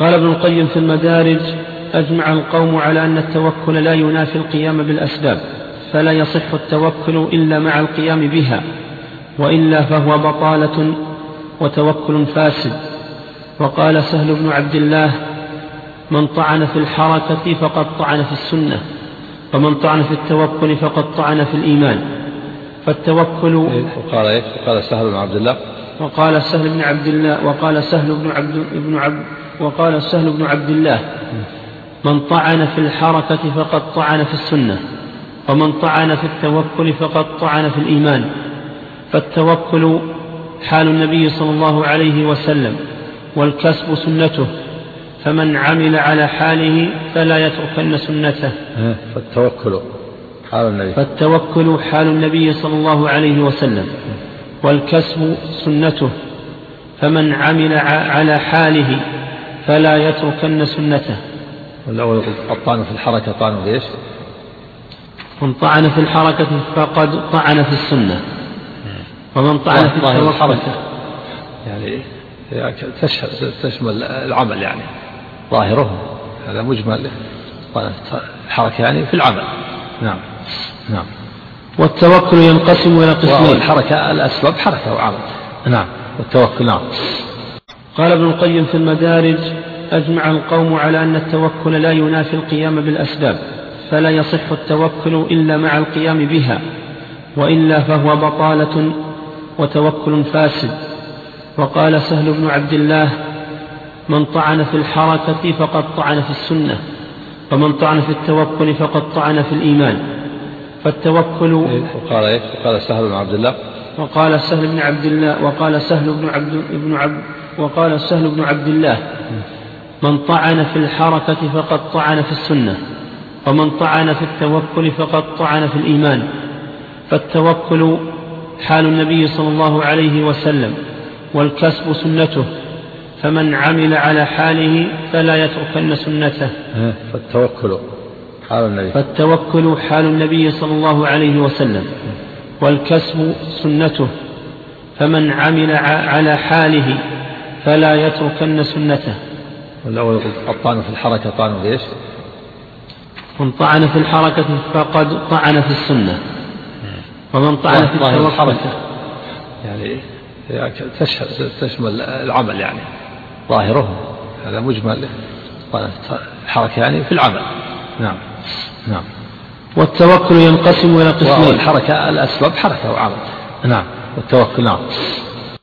قال ابن القيم في المدارج: أجمع القوم على أن التوكل لا ينافي القيام بالأسباب، فلا يصح التوكل إلا مع القيام بها، وإلا فهو بطالة وتوكل فاسد. وقال سهل بن عبد الله: من طعن في الحركة فقد طعن في السنة، ومن طعن في التوكل فقد طعن في الإيمان. فالتوكل وقال سهل بن عبد الله وقال سهل بن عبد الله وقال سهل بن عبد الله: من طعن في الحركة فقد طعن في السنة، ومن طعن في التوكل فقد طعن في الإيمان. فالتوكل حال النبي صلى الله عليه وسلم، والكسب سنته، فمن عمل على حاله فلا يتركن سنته. فالتوكل حال النبي صلى الله عليه وسلم، والكسب سنته، فمن عمل على حاله فلا يتركن سنته. والأول الطعن في الحركة طعن ليش؟ من طعن في الحركة فقد طعن في السنة، ومن طعن في التوكل يعني تشمل العمل، يعني ظاهره هذا مجمل. الحركة يعني في العمل. نعم. والتوكل ينقسم إلى قسمين: الحركة الأسباب حركة وعمل. نعم. والتوكل. نعم. قال ابن القيم في المدارج: أجمع القوم على أن التوكل لا ينافي القيام بالأسباب، فلا يصح التوكل إلا مع القيام بها، وإلا فهو بطالة وتوكل فاسد. وقال سهل بن عبد الله: من طعن في الحركة فقد طعن في السنة، ومن طعن في التوكل فقد طعن في الإيمان. فالتوكل وقال سهل بن عبد الله وقال سهل بن عبد الله: من طعن في الحركة فقد طعن في السنة، ومن طعن في التوكل فقد طعن في الإيمان. فالتوكل حال النبي صلى الله عليه وسلم، والكسب سنته، فمن عمل على حاله فلا يتركن سنته. فالتوكل حال النبي صلى الله عليه وسلم، والكسب سنته، فمن عمل على حاله فلا يتركن سنته. والأول الطعن في الحركة طعن ليش؟ من طعن في الحركة فقد طعن في السنة، ومن طعن في التوكل يعني تشمل العمل، يعني ظاهره هذا مجمل. الحركة يعني في العمل. نعم. والتوكل ينقسم إلى قسمين: الحركة الأسباب حركة وعمل. نعم. والتوكل. نعم.